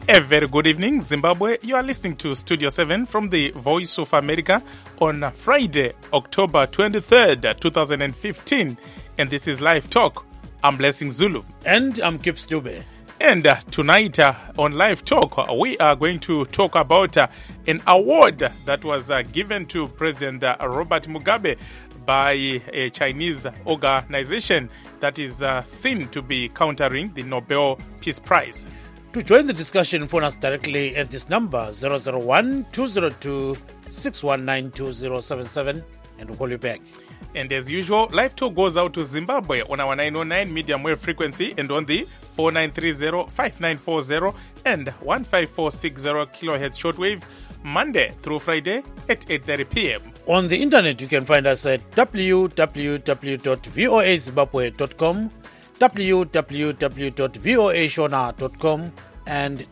A very good evening, Zimbabwe. You are listening to Studio 7 from the Voice of America on Friday, October 23rd, 2015. And this is Live Talk. I'm Blessing Zulu. And I'm Kip Stube. And tonight on Live Talk, we are going to talk about an award that was given to President Robert Mugabe by a Chinese organization that is seen to be countering the Nobel Peace Prize. To join the discussion, phone us directly at this number 001-202-619-2077 and we'll call you back. And as usual, Live Talk goes out to Zimbabwe on our 909 medium wave frequency and on the 4930-5940 and 15460 kilohertz shortwave, Monday through Friday at 8:30 p.m. On the internet, you can find us at www.voazimbabwe.com, www.voashona.com, and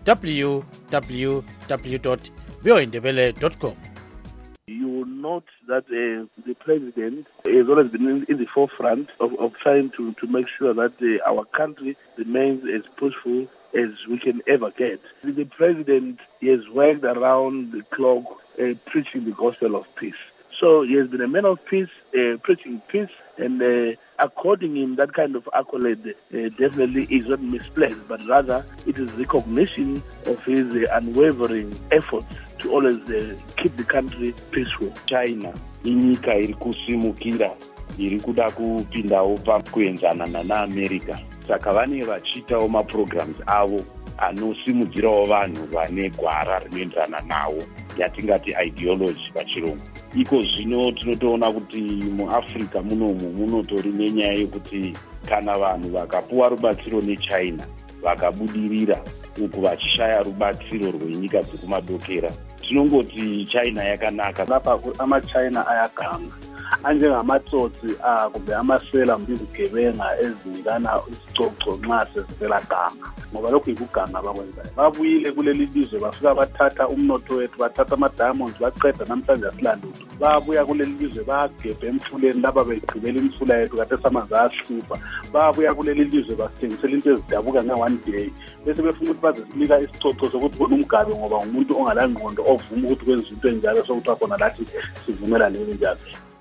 www.voindebele.com. You will note that the president has always been in the forefront of trying to make sure that our country remains as peaceful as we can ever get. The president has worked around the clock preaching the gospel of peace. So he has been a man of peace, preaching peace, and according him, that kind of accolade definitely is not misplaced, but rather it is recognition of his unwavering efforts to always keep the country peaceful. China, inyika iri kusimukira, iri kuda kupindawo pakuenzana naAmerica. Saka vane vachiitawo maprograms avo anosimudzirawo vanhu vane gwara rinoenderana nawo, yatingati ideology pachirungu. Iko zvino tinotoona kuti muAfrica munomu munotori nenyaya yekuti kana vanhu vakapuwa rubatsiro neChina vakabudirira uku vachishaya rubatsiro rwenyika dzekumadokera, tinongoti China yakanaka. Lapha amaChina ayaganga anjengamatsotsi kumbe amasela mbibugebenga ezinikana isicoco nxa sesivela ganga, ngoba lokhu yikuganga bakwenzayo. Babuyile kuleli lizwe bafika bathatha umnotho wethu, bathatha ama-diamonds baqeda, namhlanje asilandutho. Babuya kuleli lizwe bagebhe emfuleni lapha begqibela imfula yethu kade samanzi asihlupha. Babuya kuleli lizwe basithengisela into ezidabuka nge-one day, bese befuna ukuthi bazesinika isicoco sokuthi bona uMugabe ngoba ngumuntu ongalangqondo ovuma ukuthi kwenza into enjalo, sokuthi khona lathi sivumela leli njalo.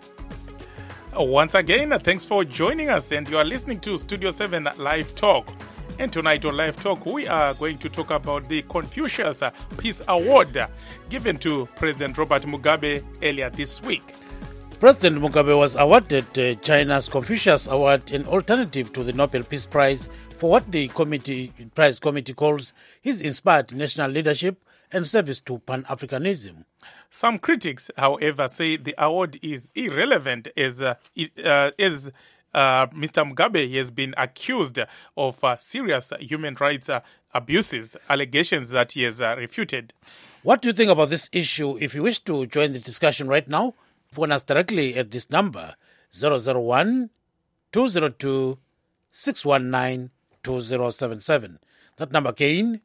Once again, thanks for joining us, and you are listening to Studio 7 Live Talk. And tonight on Live Talk, we are going to talk about the Confucius Peace Award given to President Robert Mugabe earlier this week. President Mugabe was awarded China's Confucius Award, an alternative to the Nobel Peace Prize, for what the prize committee calls his inspired national leadership and service to Pan-Africanism. Some critics, however, say the award is irrelevant as Mr. Mugabe has been accused of serious human rights abuses, allegations that he has refuted. What do you think about this issue? If you wish to join the discussion right now, phone us directly at this number, 001-202-619-2077. That number again,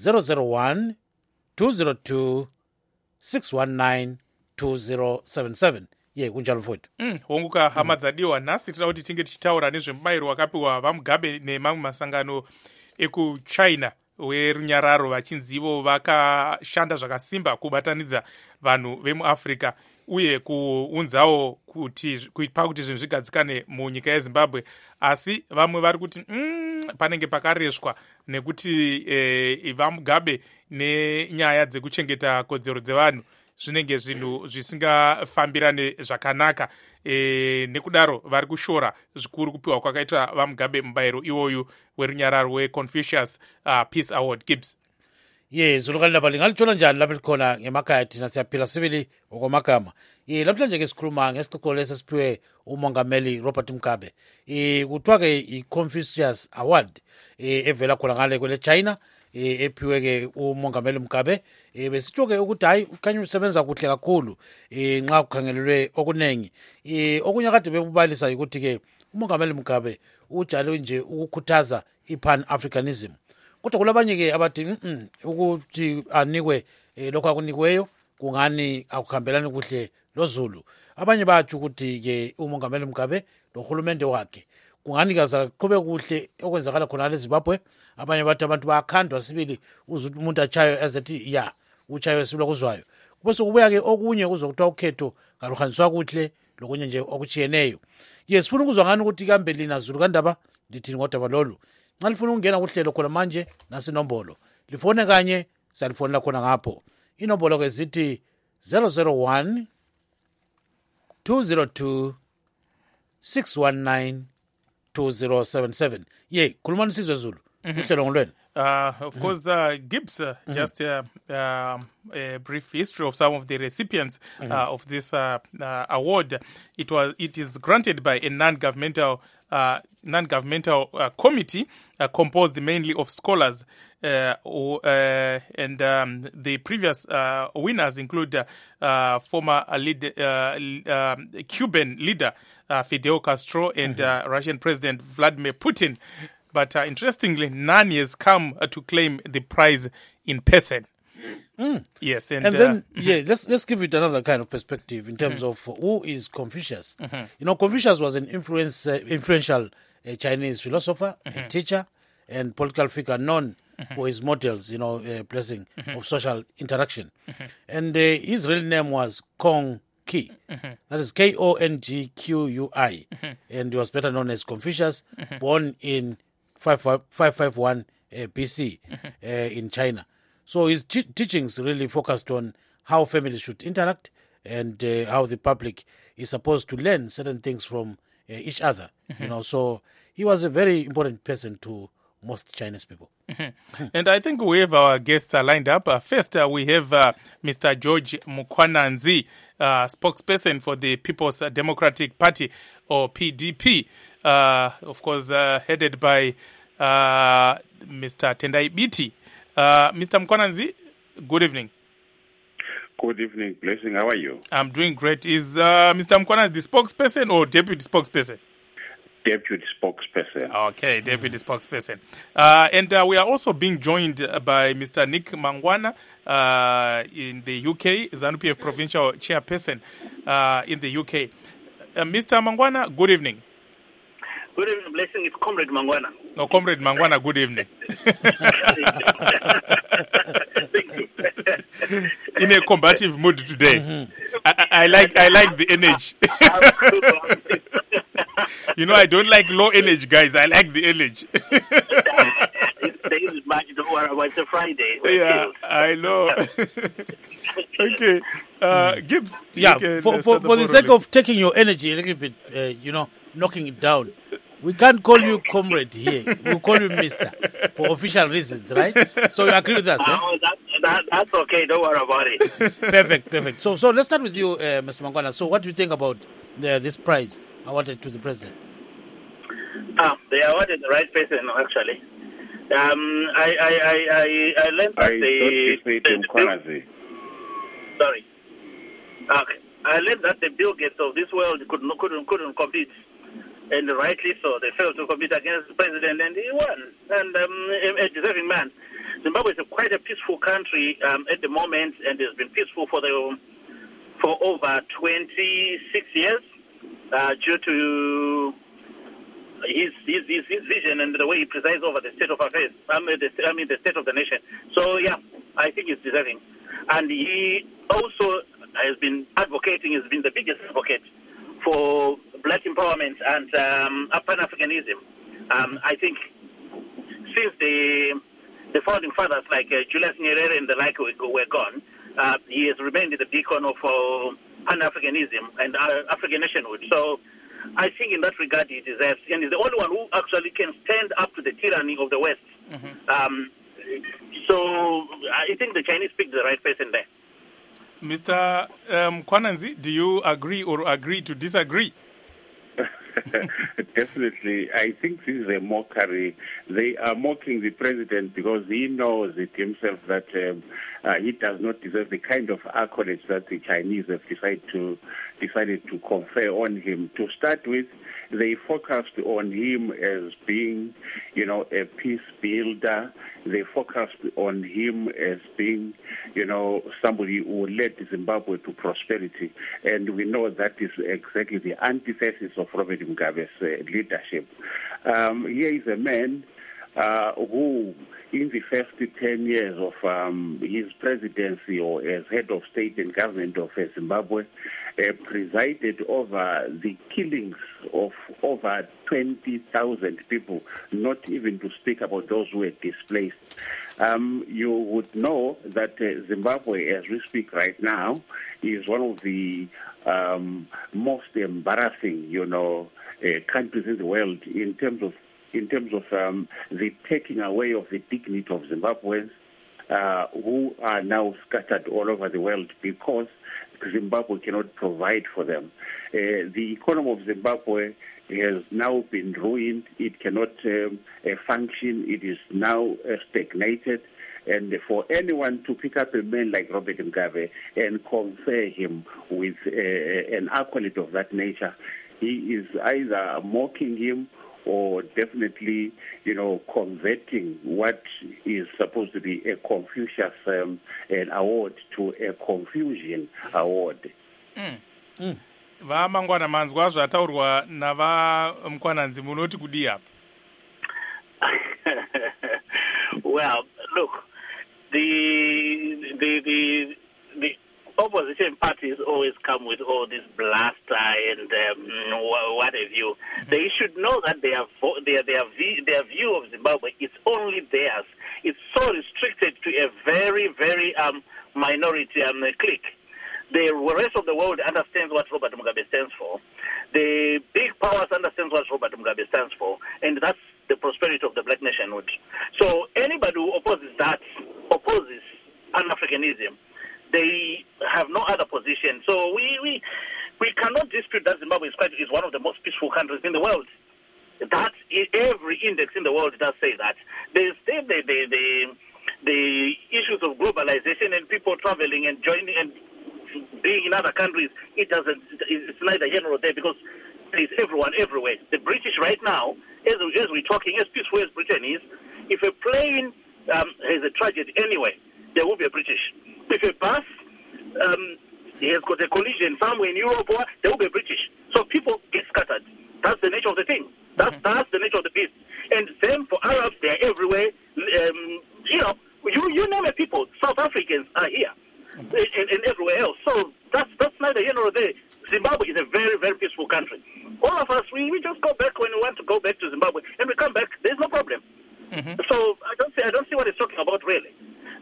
001-202-619-2077. Ye kunjalo futhi. Wonguka hama dzadiwa nhasi tinoda kuti tinge tichitaura nezvemubayiro wakapiwa vaMugabe nemamwe masangano ekuChina werunyararo vachinzi ivo vakashanda zvakasimba kubatanidza vanhu vemuAfrica uye kuunzawo kuti pakuti zvinhu zvigadzikane munyika yeZimbabwe, asi vamwe vari kuti panenge pakareshwa nekuti vaMugabe nenyaya dzekuchengeta kodzero dzevanhu zvinenge zvinhu zvisingafambirane zvakanaka, nekudaro vari kushora zvikuru kupiwa kwakaitwa vaMugabe mubayiro iwoyu werunyararo weConfucius Peace Award. Gibbs. Zulukalina balingalithola njani lapha likhona ngemakhaya thina siyaphila sibili okwamagama. Namhlanje ke sikhuluma ngesixoxo lesiphiwe umongameli Robert Mugabe. Kuthiwa ke iConfucius Award evela khona ngale kwele China, ephiwe ke umongameli Mugabe. Besitsho ke ukuthi hayi ukhanya usebenza kuhle kakhulu nxa kukhangelelwe okunengi. Okunye kade bekubalisa ukuthi ke umongameli Mugabe ujalo nje ukukhuthaza iPan-Africanism. Kodwa kulabanye ke abathi ukuthi anikwe lokho akunikweyo kungani akuhambelani kuhle loZulu. Abanye bathi ukuthi ke umongameli Mugabe lo hulumende wakhe kunganikaza kube kuhle okwenzakala khona eZimbabwe. Abanye bathi abantu bayakhandwa sibili uze umuntu achayo ezethi ya uchayo sibili kuzwayo. Bese kubuya ke okunye kuzokuthiwa ukhetho karuhaniswa kuhle lokunye nje okuchiyeneyo. Yes, sifuna ukuzwa ngani ukuthi kambe lina Zulu kaNdaba ndithini ngodaba lolu. Nxa lifuna ukungena kuhlelo khona manje nasinombolo. Lifone kanye salifonela khona ngapho. Inombolo ke zithi 001 202 619 2077. Ye, khulumani sizwe Zulu. Kuhlelo ngolweni. Of course, Gibbs, just a brief history of some of the recipients of this award. It is granted by a non-governmental committee composed mainly of scholars, and the previous winners include former Cuban leader Fidel Castro and Russian President Vladimir Putin. But interestingly, none has come to claim the prize in person. Yes, and then let's give it another kind of perspective in terms of who is Confucius. You know, Confucius was an influential Chinese philosopher, a teacher, and political figure known for his models, blessing of social interaction. And his real name was Kong Qi. That is Kongqui. And he was better known as Confucius, born in 551 BC in China. So his teachings really focused on how families should interact and how the public is supposed to learn certain things from each other. So he was a very important person to most Chinese people. And I think we have our guests lined up. First, we have Mr. George Mukwananzi, spokesperson for the People's Democratic Party, or PDP, of course, headed by Mr. Tendai Biti. Mr. Mukwananzi, good evening. Good evening, Blessing. How are you? I'm doing great. Is Mr. Mukwananzi the spokesperson or deputy spokesperson? Deputy spokesperson. Okay, deputy spokesperson. And we are also being joined by Mr. Nick Mangwana in the UK, ZANU-PF provincial chairperson in the UK. Mr. Mangwana, good evening. Good evening, Blessing. It's Comrade Mangwana. Oh, Comrade Mangwana, good evening. Thank you. In a combative mood today. I like the energy. I don't like low energy, guys. I like the energy. There is much to worry about. It's a Friday. Yeah, I know. Okay. Gibbs. Yeah, for the sake of taking your energy a little bit, knocking it down, we can't call you comrade here. We'll call you mister for official reasons, right? So you agree with us, That's okay. Don't worry about it. Perfect. So let's start with you, Mr. Mangwana. So what do you think about this prize awarded to the president? They awarded the right person, actually. I learned that sorry. Okay. I learned that the Bill Gates of this world couldn't compete. And rightly so, they failed to compete against the president, and he won. And a deserving man. Zimbabwe is quite a peaceful country at the moment, and it's been peaceful for over 26 years due to his vision and the way he presides over the state of affairs. The state of the nation. So yeah, I think he's deserving, and he also has been advocating. Has been the biggest advocate for black empowerment and Pan-Africanism. I think since the founding fathers like Julius Nyerere and the like were gone, he has remained the beacon of Pan-Africanism and African nationhood. So I think in that regard he deserves, and he's the only one who actually can stand up to the tyranny of the West. So I think the Chinese picked the right person there. Mr. Mukwananzi, do you agree or agree to disagree? Definitely. I think this is a mockery. They are mocking the president because he knows it himself that he does not deserve the kind of accolades that the Chinese have decided to decided to confer on him. To start with, they focused on him as being, a peace builder. They focused on him as being, somebody who led Zimbabwe to prosperity. And we know that is exactly the antithesis of Robert Mugabe's leadership. Here is a man who, in the first 10 years of his presidency or as head of state and government of Zimbabwe, presided over the killings of over 20,000 people, not even to speak about those who were displaced. You would know that Zimbabwe, as we speak right now, is one of the most embarrassing, countries in the world in terms of the taking away of the dignity of Zimbabweans who are now scattered all over the world because Zimbabwe cannot provide for them. The economy of Zimbabwe has now been ruined. It cannot function. It is now stagnated. And for anyone to pick up a man like Robert Mugabe and confer him with an accolade of that nature, he is either mocking him or definitely, converting what is supposed to be a Confucius an award to a confusion award. Vamangwana manzwa zvataurwa navamukwananzi munoti kudii apa? Well, look, the opposition parties always come with all this bluster and what have you. They should know that their view of Zimbabwe is only theirs. It's so restricted to a very, very minority clique. The rest of the world understands what Robert Mugabe stands for. The big powers understand what Robert Mugabe stands for, and that's the prosperity of the black nationhood. So anybody who opposes that, opposes Pan-Africanism, they have no other position. So we cannot dispute that Zimbabwe is one of the most peaceful countries in the world. That every index in the world does say that. There's still the issues of globalization and people traveling and joining and being in other countries. It's neither here nor there because there's everyone everywhere. The British right now, as we're talking, as peaceful as Britain is, if a plane has a tragedy anyway, there will be a British. If a bus has got a collision somewhere in Europe, there will be a British. So people get scattered. That's the nature of the thing. That's the nature of the beast. And same for Arabs, they're everywhere. You name it, people. South Africans are here and everywhere else. So that's neither here nor there. Zimbabwe is a very, very peaceful country. All of us, we just go back when we want to go back to Zimbabwe, and we come back. There's no problem. So I don't see what he's talking about really.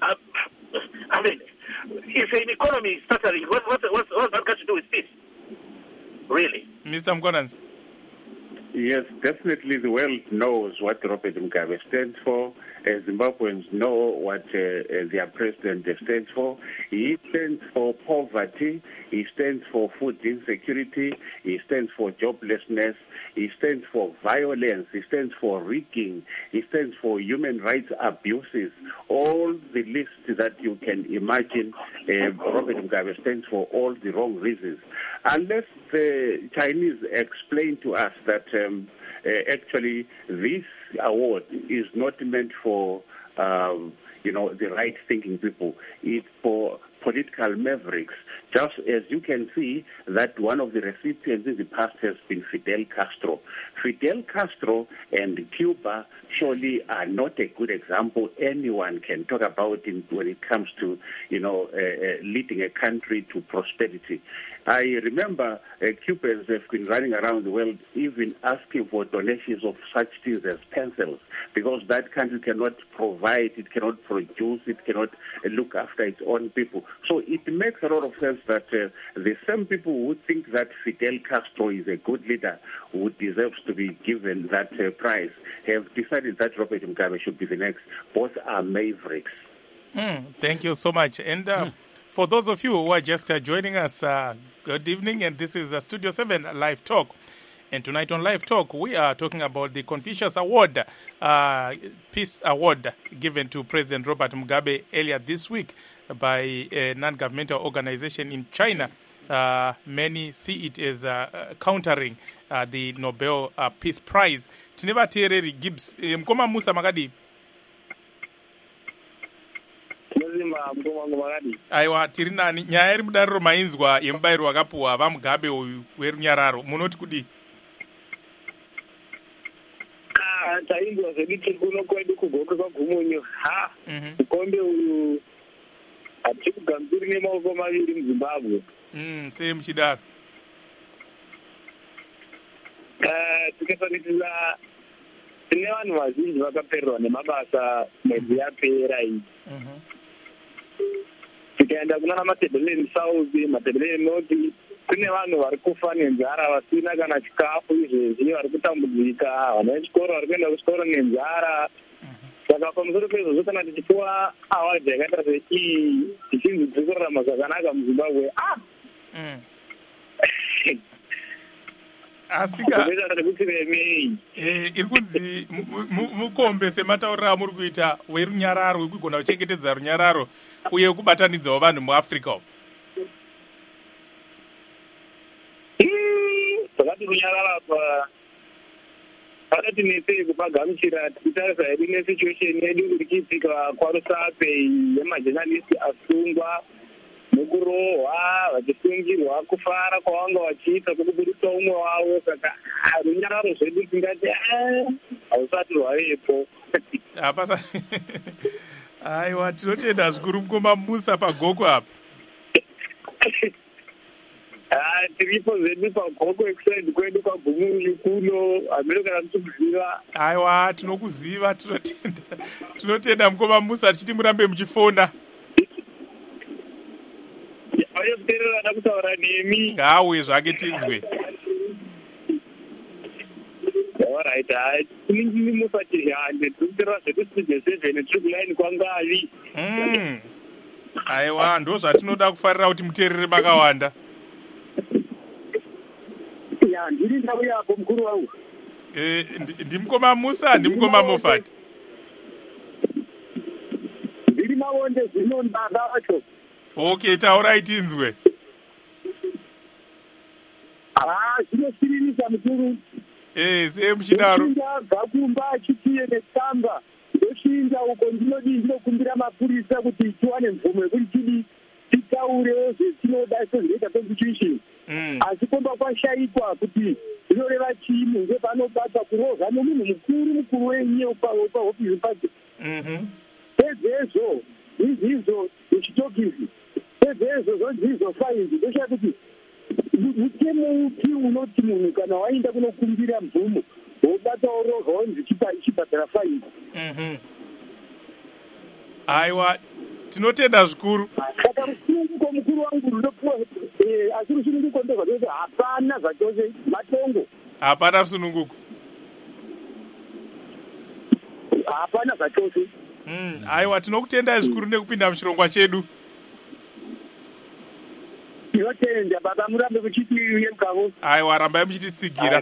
I mean, if an economy is stuttering, what's that got to do with peace? Really? Mr. Mkonans. Yes, definitely the world knows what Robert Mugabe stands for. Zimbabweans know what their president stands for. He stands for poverty. He stands for food insecurity. He stands for joblessness. He stands for violence. He stands for rigging. He stands for human rights abuses. All the lists that you can imagine, Robert Mugabe stands for all the wrong reasons. Unless the Chinese explain to us that actually this award is not meant for the right-thinking people. It's for political mavericks. Just as you can see that one of the recipients in the past has been Fidel Castro. Fidel Castro and Cuba surely are not a good example anyone can talk about when it comes to, leading a country to prosperity. I remember Cubans have been running around the world even asking for donations of such things as pencils because that country cannot provide, it cannot produce, it cannot look after its own people. So it makes a lot of sense that the same people who think that Fidel Castro is a good leader who deserves to be given that prize have decided that Robert Mugabe should be the next. Both are mavericks. Thank you so much. And for those of you who are just joining us, good evening, and this is Studio 7 Live Talk. And tonight on Live Talk, we are talking about the Confucius Award, Peace Award, given to President Robert Mugabe earlier this week by a non-governmental organization in China many see it as countering the Nobel Peace Prize. Tine vateereri Gibbs, mukoma Musa makadi. Aiwa, tiri nani nyaya iri mudariro mainzwa yemubairo wakapuwa vaMugabe uyu werunyararo, munoti kudi? Tainzwa zvekuti kuno kwedu kugoka kwagumunyu mukombe uyu hatiri kugamziri nemaoko maviri muZimbabwe. Sei muchidaro? Tikatarisa tine vanhu vazhinji vakapererwa nemabasa mwedzi yapera iyi. Tikaenda kunana Matabeleland South, Matabeleland North, kune vanhu vari kufa nenzara vasina kana chikafu izvezvi, vari kutambudzika, vana vechikoro vari kuenda kuchikoro nenzara. Saka pamusoro pezvozvo kana tichipuwa awadi yakaita sei tichinzi tiri kurarama zvakanaka muZimbabwe, asika iri kunzi mukombe sematauriro amuri kuita werunyararo, wekugona kuchengetedza runyararo uye kubatanidzawo vanhu muAfrica umu. Zvakati runyararo apa pakati nesei kupagamuchira tichitarisa hedu nesituation yedu iri kuitika kwaRusape yemajournalist asungwa nokurohwa vachisungirwa kufara kwavanga vachiita kwokubudisa umwe wavo. Saka runyararo zvedu tingati hausati rwavepo. Aiwa, tinotenda zvikuru mukoma Musa pagoko apa. Tiripo zvedu pagoko ekusaidi kwedu kwagumunyu kuno, hameno kana tichikuziva. Aiwa, tinokuziva, tinotenda mukoma Musa tichiti murambe muchifona. Vaya kuteerera ada kutaura nemi. Ngawe zvake tinzwe. Alright, tiningini musati zvande tikuteerera zvedu studio 7 triple kwangavi. Aiwa, ndo zvatinoda kufarira kuti muteerere makawanda. Ya, ndiri ndau yapo mukuru wangu. Ndimukoma Musa, ndimukoma Moffat. Ndiri Maonde zvino ndada wacho. Okay, taurai tinzwe. Zvinosirisa mukuru. Sei muchidaro? Ndabva kumba achitiye netsamba. Ndoshinja uko ndinokumbira mapurisa kuti tiwane mvumo yekuti titaurewo zvetinoda sezvinoita constitution. Asi komba kwashaikwa kuti zvinoreva chii ngepanobata kurohwa nomunhu mukuru wenyu pahofisi pake. Pezvezvo izvizvo zvichitokisi, pezvezvo zvonzizvo fainzi ndosha kuti mutemo upi unoti munhu kana waenda kunokumbira mvumo wobatawo rohwa wonzi ichibhadhara fainzi. Aiwa, tinotenda zvikuru. Saka rusununguko mukuru wangu runopuwa, asi rusununguko ndozvati hapana zvachose matongo. Hapana rusununguko. Hapana zvachose. Aiwa, tinokutendai zvikuru nekupinda muchirongwa chedu. Tinotenda baba, murambe kuchiti yemukavo. Aiwa, rambai muchititsigira.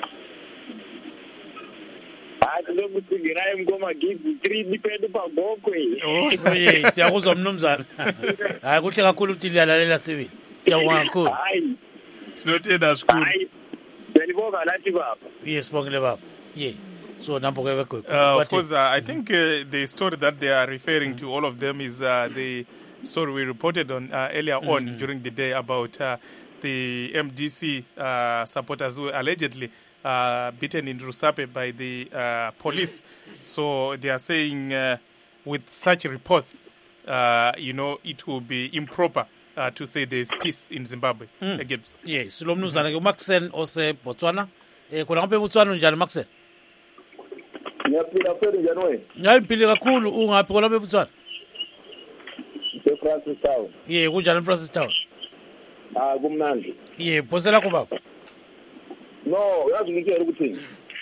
Tinokutsigirai mukoma Gibbs, tiri pedu pagokwe. Siyakuzwa mnumzana. Hayi, kuhle kakhulu ukuthi liyalalela sibili. Siyabonga kakhulu. Tinotenda zvikuru. Ndiyabonga nathi baba. Yes, sibongile baba. So of course, I think the story that they are referring to, all of them, is the story we reported on earlier on during the day about the MDC supporters who were allegedly beaten in Rusape by the police. So they are saying with such reports, it will be improper to say there is peace in Zimbabwe. Yes, Lomnuzana, Maxen ose Botswana. Kuna ngabe Botswana njani Maxen? Ngiyaphila phela njani wena? Ngiyaphila kakhulu, ungaphi kona bebutswana? Francis Town. Kunjani Francis Town? Kumnandi. Phosela ko baba. No, yazi ngikho ukuthini.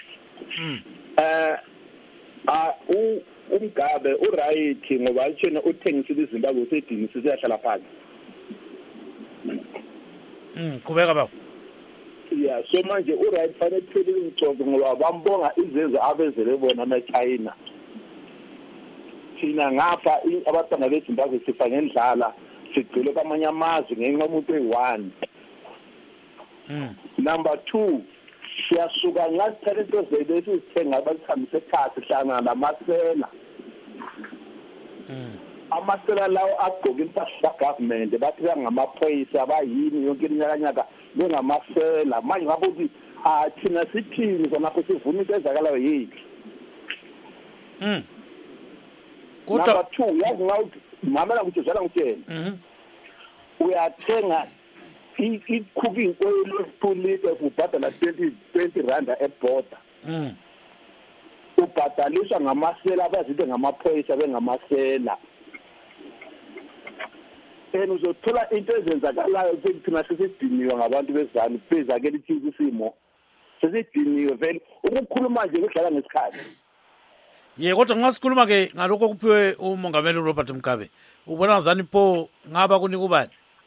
Umgabe uright ngoba alithena uthengisile iZimbabwe usedini siyahlala phansi. Kubeka baba. So manje uright fanele kuthele ingcobo ngoba bambonga izenzo abezele bona eChina. Thina ngapha abantwana beZimbabwe sifa ngendlala sigcile kwamanye amazwe ngenxa yomuntu eyi-1 Number 2, siyasuka ngasithatha into zethu esizithenga abasihambise ekhaya sihlangana namasela. Amasela lawo agqoka impahla government bathi ngamaphoyisa abayini yonke iminyakanyaka bengamasela. Manje ngabe uthi thina sithini sonapho sivuna into ezakalayo yethu. Number 2, yazi ngawuthi mamela ukuthi uzala ngitshela. Uyathenga i-cooking oil of 2 liters ubhadala 20 randa eborder. Ubhadaliswa ngamasela abazithi ngamaphoyisa bengamasela. Uzothola into ezenzakalayo thina sesidiniwe ngabantu bezanu bezakela ithi isimo. Sesidiniwe vele ukukhuluma nje kudlala ngesikhathi. Kodwa ngasikhuluma ke ngalokho kuphiwe umongameli Robert Mugabe. Ubona ngazani pho ngaba kunika ubani?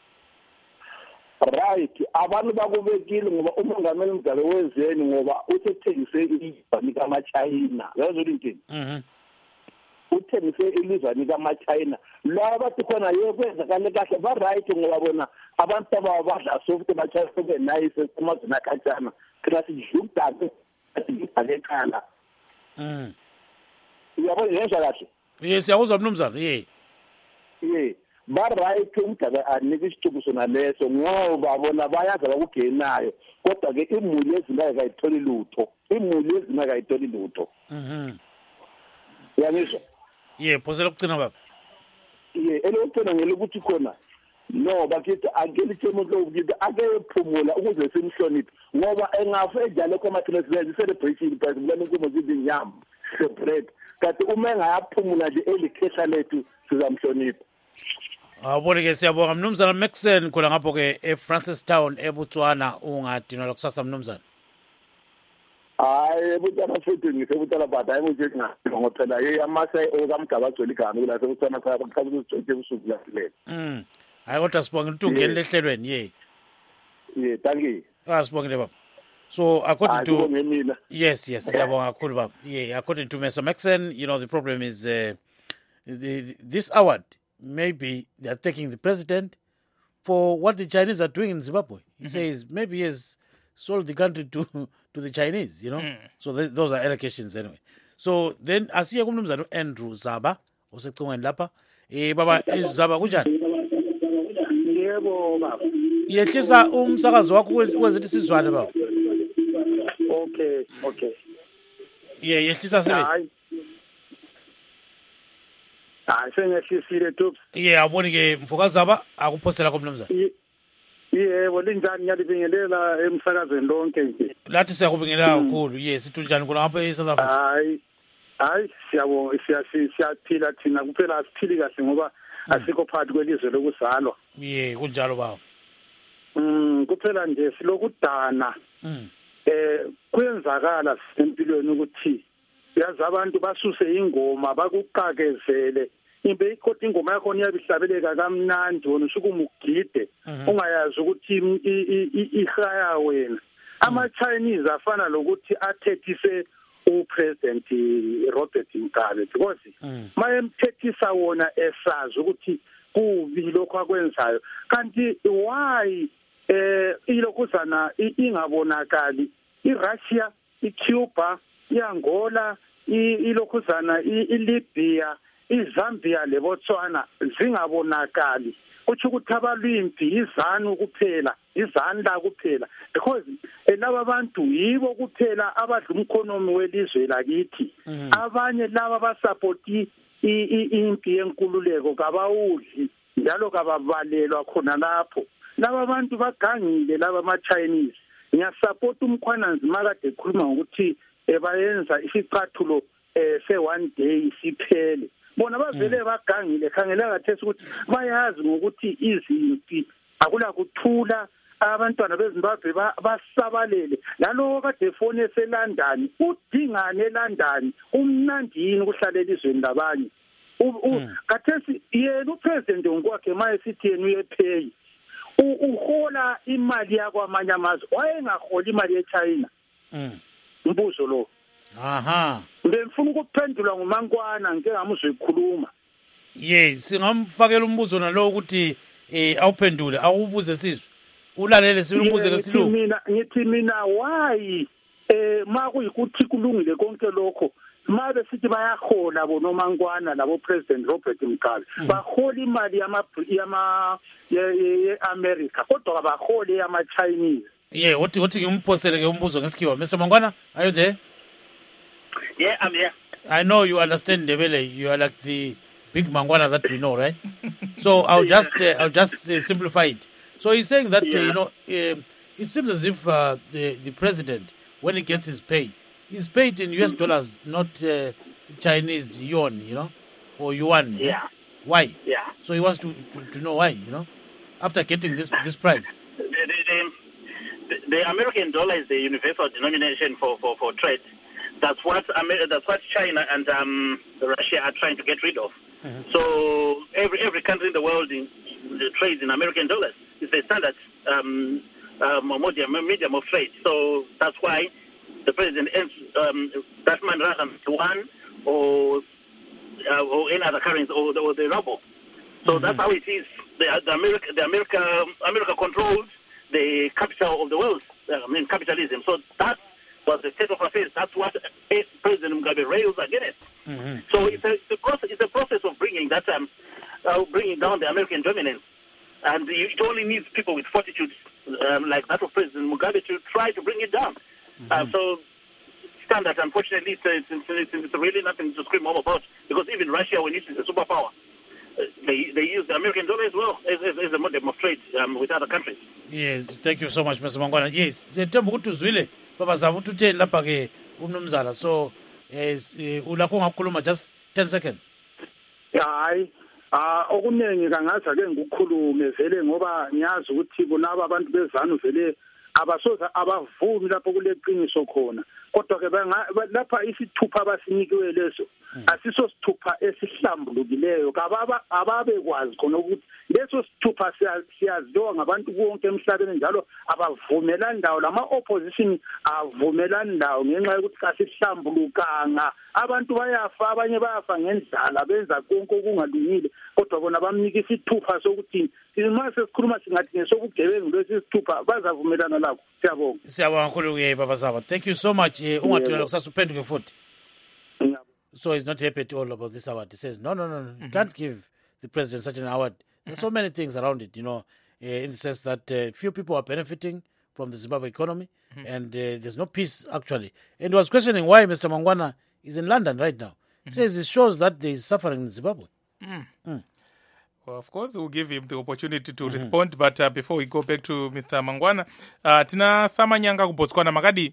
Right, abantu bakubekile ngoba umongameli Mugabe wezeni ngoba uthethengise ilizwe likaMachina. Yazi ukuthi uthengise ilizwe likaMachina. Laba bathi khona kwenzakale kahle ba right ngoba bona abantu ababadla sofuthi bachayisa kube nice kumazina kancane. Thina sijukudake asikhala. Uyabona yenza kahle. Siyakuzwa mnumzana. Ba right Mugabe anike isithubuso naleso ngoba bona bayaza bakugenayo kodwa ke imuli ezingeke ayitholi lutho. Imuli ezingeke ayitholi lutho. Yanisho? Phosela ukucina baba. Elokugcina ngelokuthi khona no bakithi angelithi umuntu lokuthi akephumula ukuze simhloniphe ngoba engafa ejale kwamathilesi celebration but kulana inkomo zizinyama separate kanti uma engayaphumula nje elikhehla lethu sizamhlonipha. Awubona ke siyabonga mnumzana Maxen khona ngapho ke eFrancistown eBotswana ungadinwa lokusasa mnumzana. EBotswana futhi ngisebutala bada ayimuje ngophela amase okamgaba agcwele igama kula seBotswana khaya bakhabuza uJohn ubusuku lahlele. Hayi kodwa sibonga ukuthi lehlelweni thank you. Sibongile baba. So according to yes siyabonga kakhulu baba. According to Mr. Maxen, the problem is this award maybe they are taking the president for what the Chinese are doing in Zimbabwe. He says maybe he has sold the country to the Chinese, So those are allocations anyway. So then asiye kumnumzana Andrew Zaba osecingweni lapha. Baba Zaba kunjani? Yebo baba. Yehlisa umsakazo wakho wezithi sizwane baba. Okay. Yehlisa sebe. Sengehlisile Tubs. Awuboni ke mfokazaba akuphosela komnumzana. Yebo linjani ngiyalibingelela emsakazweni lonke nje. Lathi siyakubingelela kakhulu. Sithu njani khona ngapha eSouth Africa? Hayi siyabonga siyaphila thina kuphela asiphili kahle ngoba asikho phakathi kwelizwe lokuzalwa. Kunjalo baba. Kuphela nje silokudana. Kwenzakala empilweni ukuthi yazi abantu basuse ingoma bakuqakezele imbe ikhoti ingoma yakho niyabihlabeleka kamnandi wona usukuma ugide ungayazi ukuthi ihaya wena. Ama-Chinese afana lokuthi athethise uPresident Robert Mugabe because mayemthethisa wona esazi ukuthi kubi lokho akwenzayo kanti why ilokhuzana ingabonakali iRussia iCuba iAngola ilokhuzana iLibya iZambia leBotswana zingabonakali kuthi ukuthi abalwimpi izanu kuphela izandla kuphela because laba bantu yibo kuphela abadla umkhonomi welizwe lakithi abanye laba basupporti impi yenkululeko kabawudli njalo kababalelwa khona lapho laba bantu bagangile laba ama-Chinese ngiyasupport umkhwananzi makade ekhuluma ngokuthi bayenza isicathulo se-one day siphele bona bavele bagangile khangela kathesi ukuthi bayazi ngokuthi izimpi akula kuthula abantwana beZimbabwe basabalele nalowo kade efone eseLondon udingane eLondon umnandini ukuhlala elizweni labanye kathesi yena upresident ngokwakhe maye sithi yena uyepay uhola imali yakwamanye amazwe wayengaholi imali yeChina umbuzo lo ngifuna ukuphendula ngumankwana ngeke ngamuzwe ekhuluma singamfakela umbuzo nalo ukuthi awuphendule awubuze sizwe ulalele sibubuze ngesilungu. Ngithi mina why ma kuyikuthi kulungile konke lokho mabe sithi bayahola boNomangwana labo President Robert Mugabe bahola imali ye-America kodwa abaholi ama-Chinese. Yeah, what ngimphosele ke umbuzo ngesikhiwa. Mr. Mangwana, are you there? Yeah, I'm here. I know you understand Ndebele. You are like the big Mangwana that we know, right? So I'll just simplify it. So he's saying that it seems as if the president, when he gets his pay, he's paid in US dollars, not Chinese yuan, or yuan. Yeah. Why? Yeah. So he wants to know why, after getting this price. The American dollar is the universal denomination for trade. That's what China and Russia are trying to get rid of. Mm-hmm. So every country in the world trades in American dollars. It's the standard medium of trade. So that's why the president ends that man rather than yuan or any other currency or the ruble. So that's how it is. America controls the capital of the world. Capitalism. So that was the state of affairs. That's what President Mugabe rails against. Mm-hmm. So it's a process of bringing that bringing down the American dominance, and it only needs people with fortitude like that of President Mugabe to try to bring it down. Mm-hmm. So standard, unfortunately, it's really nothing to scream home about, because even Russia, when it is a superpower, they use the American dollar as well as a model of trade with other countries. Yes, thank you so much, Mr. Mangwana. Yes, sethemba ukuthi uzwile baba zabo uthi lapha ke umnumzana. So ulakho ngakhuluma just 10 seconds. Hayi, okuningi kangathi ake ngikukhulume vele ngoba ngiyazi ukuthi bonaba abantu bezanu vele abasoza abavumi lapho kuleqiniso khona. Kodwa ke lapha isithupha abasinikiwe leso asiso sithupha esihlambulukileyo ababekwazi khona ukuthi leso sithupha siyaziwa ngabantu bonke emhlabeni, njalo abavumelani ndawo lama opposition avumelani ndawo ngenxa yokuthi kasihlambulukanga. Abantu bayafa, abanye bayafa ngendlala, benza konke okungalungile, kodwa bona bamnika isithupha sokuthi uma sesikhuluma singathi ngesobugebengu lesi sithupha bazavumelana lakho. Siyabonga. Siyabonga kakhulu baba Zaba. Thank you so much. Ungathula kusasuphenduke futhi. So he's not happy at all about this award. He says, no. Mm-hmm. You can't give the president such an award. There's so many things around it, in the sense that few people are benefiting from the Zimbabwe economy, and there's no peace, actually. And he was questioning why Mr. Mangwana is in London right now. He says it shows that there is suffering in Zimbabwe. Well, of course, we'll give him the opportunity to respond, but before we go back to Mr. Mangwana, tina Samanyanga kuBotswana makadi.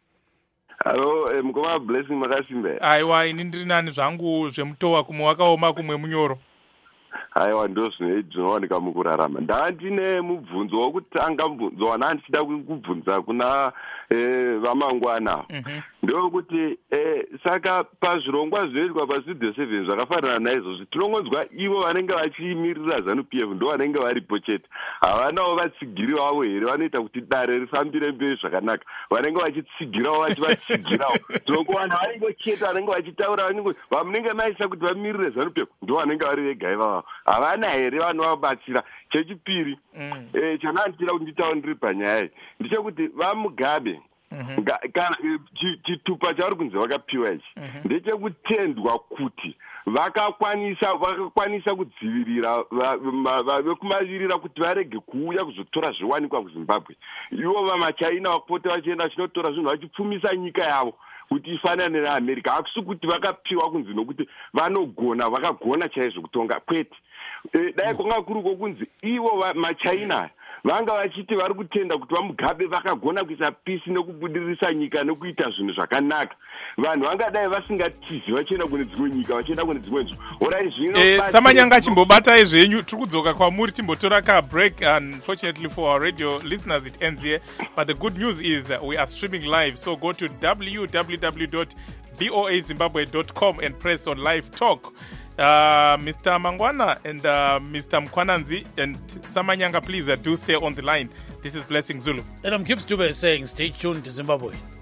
Hello, mkoma blessing makasimbe. Aiwa, inindiri nani zvangu zvemutowa kumwe wakaoma kumwe munyoro. Aiwa, ndozvinowanika mukurarama. Ndandine mubvunzo wokutanga mubvunzo wandichida kubvunza kuna vaMangwana. Ndokuti saka pazvirongwa zvoitwa paSudio 7 zvakafanana naizvozvo tinongonzwa ivo vanenge vachimirira ZANU-PF ndo vanenge varipo chete. Havanawo vatsigiri vavo here vanoita kuti dare rifambire mberi zvakanaka. Vanenge vachitsigirawo vachivatsigirawo. Tinokuwana vanenge chete vanenge vachitaura vamunenge maisa kuti vamirire ZANU-PF ndo vanenge vari vega ivavo. Havana here vanovabatsira. Chechipiri chananditira kuti nditaura ndiri panyaya iyi ndechekuti vaMugabe kana chitupa chavari kunzi vakapiwa ichi ndechekutendwa kuti vakakwanisa kudzivirira vekumavirira kuti varege kuuya kuzotora zviwanikwa kuZimbabwe. Ivo vamaChina vakupota vachienda vachinotora zvinhu vachipfumisa nyika yavo kuti ifanane neAmerica. Hakusi kuti vakapiwa kunzi nokuti vakagona chaizvo kutonga, kwete. Dai kwanga kuri kokunzi ivo maChina vanga vachiti vari kutenda kuti vaMugabe vakagona kuisa pisi nekubudirisa nyika nekuita zvinhu zvakanaka. Vanhu vangadai vasingatizi vachienda kune dzimwe nyika vachienda kune dzimwe nzvimbo. Samanyanga chimbobatai zvenyu, tiri kudzoka kwamuri timbotora ka break. Unfortunately for our radio listeners it ends here, but the good news is we are streaming live, so go to www.voazimbabwe.com and press on live talk. Mr. Mangwana and Mr. Mkwananzi and Samanyanga, please do stay on the line. This is Blessing Zulu. And I'm Gibbs Dube saying stay tuned to Zimbabwe.